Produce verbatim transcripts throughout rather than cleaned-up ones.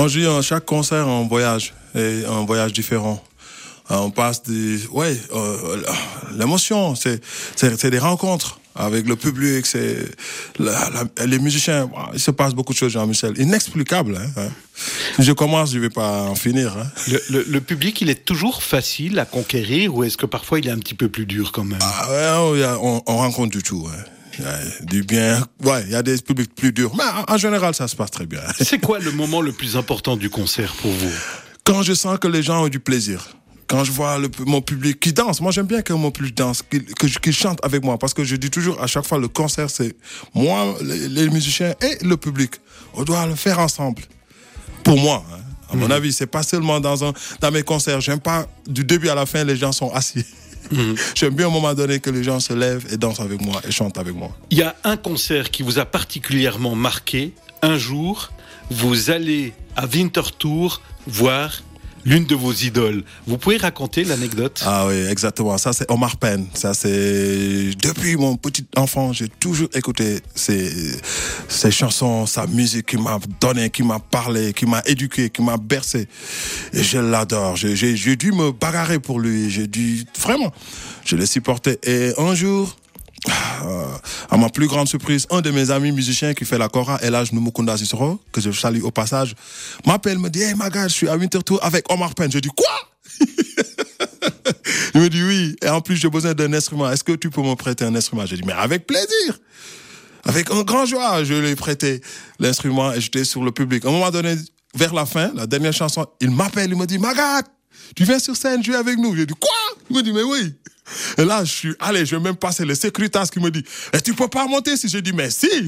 Quand je dis à chaque concert, un voyage, et un voyage différent. On passe des, ouais, euh, l'émotion, c'est, c'est, c'est des rencontres avec le public, c'est la, la, les musiciens. Il se passe beaucoup de choses, Jean-Michel, inexplicable. Hein, hein. Si je commence, je vais pas en finir. Hein. Le, le, le public, il est toujours facile à conquérir, ou est-ce que parfois il est un petit peu plus dur quand même? Ah ouais, on, on rencontre du tout. Hein. Du bien, ouais, il y a des publics plus durs, mais en, en général, ça se passe très bien. C'est quoi le moment le plus important du concert pour vous? Quand je sens que les gens ont du plaisir. Quand je vois le, mon public qui danse, moi j'aime bien que mon public danse, qu'il, que, qu'il chante avec moi, parce que je dis toujours à chaque fois le concert, c'est moi, les, les musiciens et le public. On doit le faire ensemble. Pour moi, hein. À mon mmh. avis, c'est pas seulement dans un, dans mes concerts. J'aime pas du début à la fin, les gens sont assis. Mmh. J'aime bien à un moment donné que les gens se lèvent et dansent avec moi et chantent avec moi. Il y a un concert qui vous a particulièrement marqué. Un jour, vous allez à Winterthur voir l'une de vos idoles. Vous pouvez raconter l'anecdote? Ah oui, exactement. Ça, c'est Omar Pène. Ça, c'est... Depuis mon petit enfant, j'ai toujours écouté ses, ses chansons, sa musique qui m'a donné, qui m'a parlé, qui m'a éduqué, qui m'a bercé. Et je l'adore. J'ai, j'ai, j'ai dû me bagarrer pour lui. J'ai dû... Vraiment, je l'ai supporté. Et un jour... Euh, à ma plus grande surprise, un de mes amis musiciens qui fait la kora, Elhaj Numukunda Sisoro, que je salue au passage, m'appelle, me dit, hey Maga, je suis à Winterthur avec Omar Pène. Je dis, quoi? Il me dit oui, et en plus j'ai besoin d'un instrument, est-ce que tu peux me prêter un instrument? J'ai dit, mais avec plaisir, avec un grand joie. Je lui ai prêté l'instrument et j'étais sur le public. À un moment donné, vers la fin, la dernière chanson, il m'appelle, il me dit, Maga, tu viens sur scène jouer avec nous? J'ai dit, quoi? Il me dit, mais oui. Et là, je suis, allez, je vais même passer le sécuritas qui me dit, et tu peux pas monter si? J'ai dit, mais si.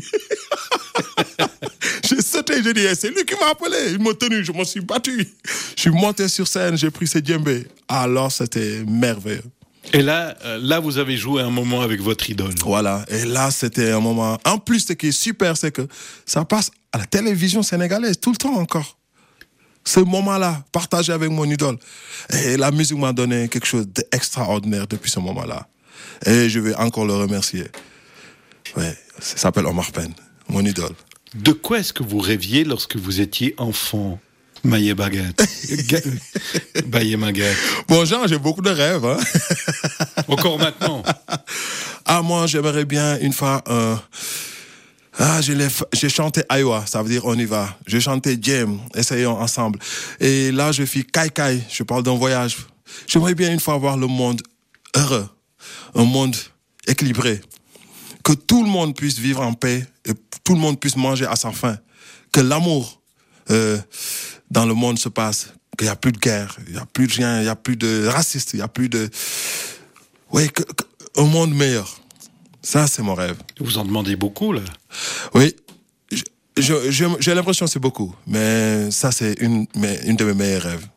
J'ai sauté, j'ai dit, eh, c'est lui qui m'a appelé. Il m'a tenu, je me suis battu. Je suis monté sur scène, j'ai pris ses djembés. Alors, c'était merveilleux. Et là, euh, là, vous avez joué un moment avec votre idole. Voilà. Et là, c'était un moment. En plus, ce qui est super, c'est que ça passe à la télévision sénégalaise tout le temps encore. Ce moment-là, partagé avec mon idole. Et la musique m'a donné quelque chose d'extraordinaire depuis ce moment-là. Et je vais encore le remercier. Ouais, ça s'appelle Omar Pène, mon idole. De quoi est-ce que vous rêviez lorsque vous étiez enfant, Maye Bagat? Baye Magat. Bon, Jean, j'ai beaucoup de rêves. Hein. Encore maintenant? Ah, moi, j'aimerais bien une fois... Euh, Ah, je l'ai, j'ai chanté Aïwa, ça veut dire on y va. J'ai chanté Djem, essayons ensemble. Et là, je fais Kai Kai, je parle d'un voyage. J'aimerais bien une fois voir le monde heureux, un monde équilibré. Que tout le monde puisse vivre en paix et tout le monde puisse manger à sa faim. Que l'amour euh, dans le monde se passe. Qu'il n'y a plus de guerre, il n'y a plus de rien, il n'y a plus de racistes, il n'y a plus de... Oui, que, que, un monde meilleur. Ça, c'est mon rêve. Vous en demandez beaucoup, là? Oui, je, je, je, j'ai l'impression que c'est beaucoup, mais ça, c'est une, une de mes meilleurs rêves.